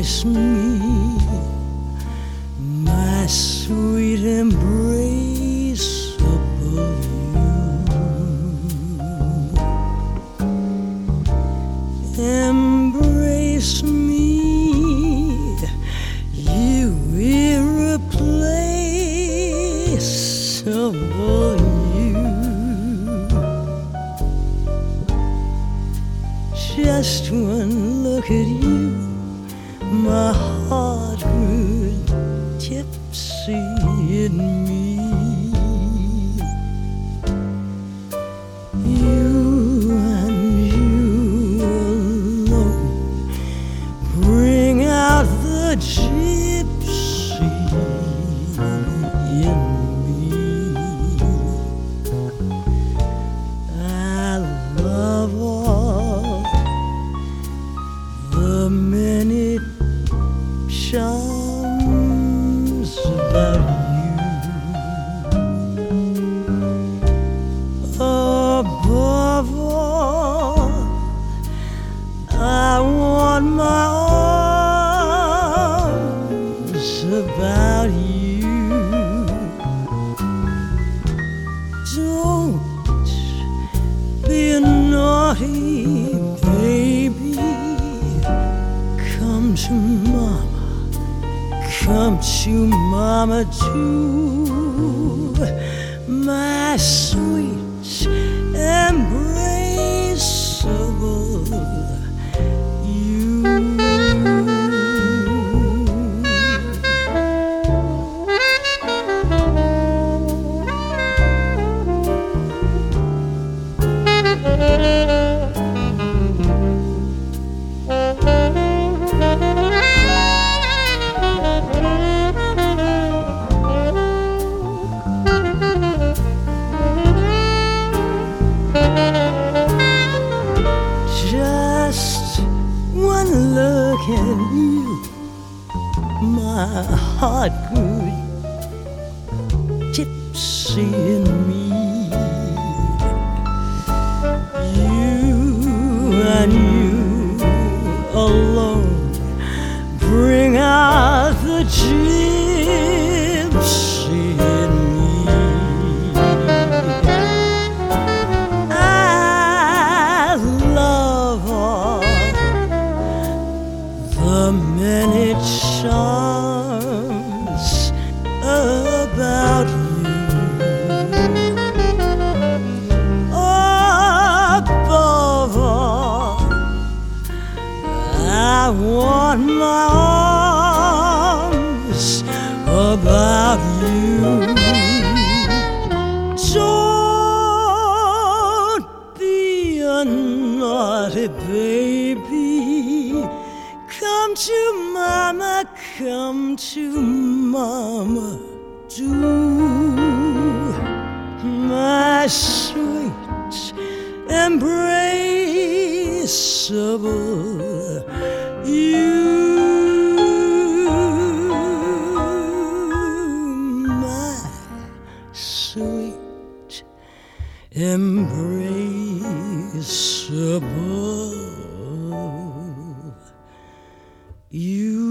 embrace me, my sweet embraceable you. Embrace me, you irreplaceable you. Just one look at you, my heart grew tipsy in me. You and you alone bring out the gypsy in me. I love all the many charms about you. Above all, I want my arms about you. Don't be a naughty baby. Come to mama, come to mama too, my sweet embraceable you. Just one look at you, my heart grew tipsy in me. You and you alone bring out the gypsy in me. I love all the many charms about you. Above all, I want my arms about you. Don't be a naughty baby. Come to mama, come to mama, do, my sweet embraceable you. My sweet embraceable you.